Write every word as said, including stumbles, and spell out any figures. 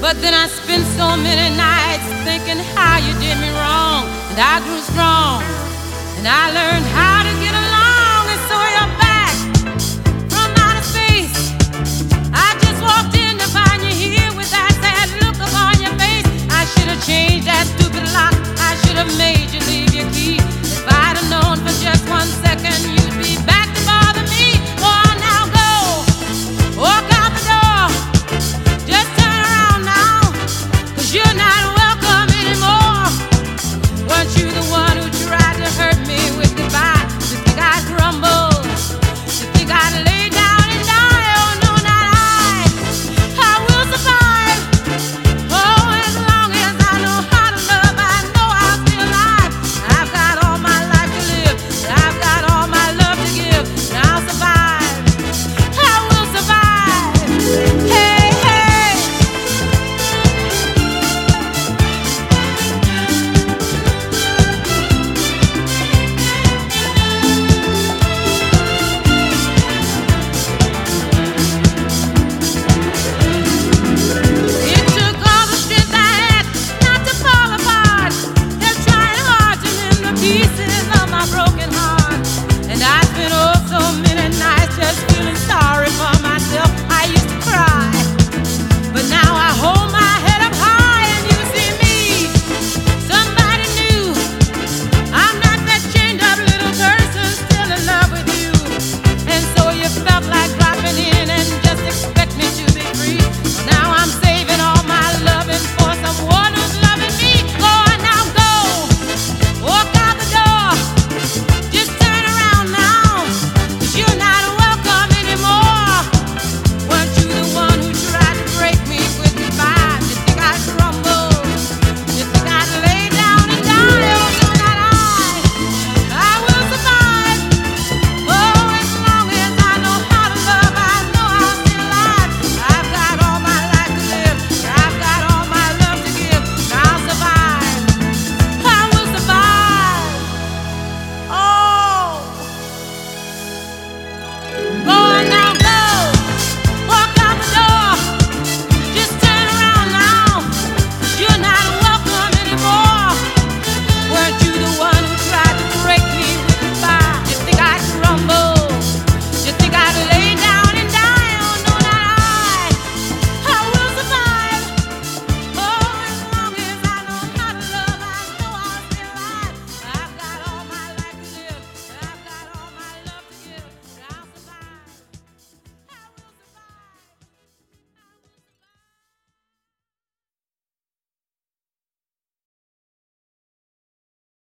But then I spent so many nights thinking how you did me wrong, and I grew strong, and I learned how to get along. And so you're back from outer space. I just walked in to find you here with that sad look upon your face. I should have changed that stupid lock. I should have made you leave your key. If I'd have known for just one second you'd be back to bother me. Oh, now go, walk out the door. Just turn around now, 'cause you're not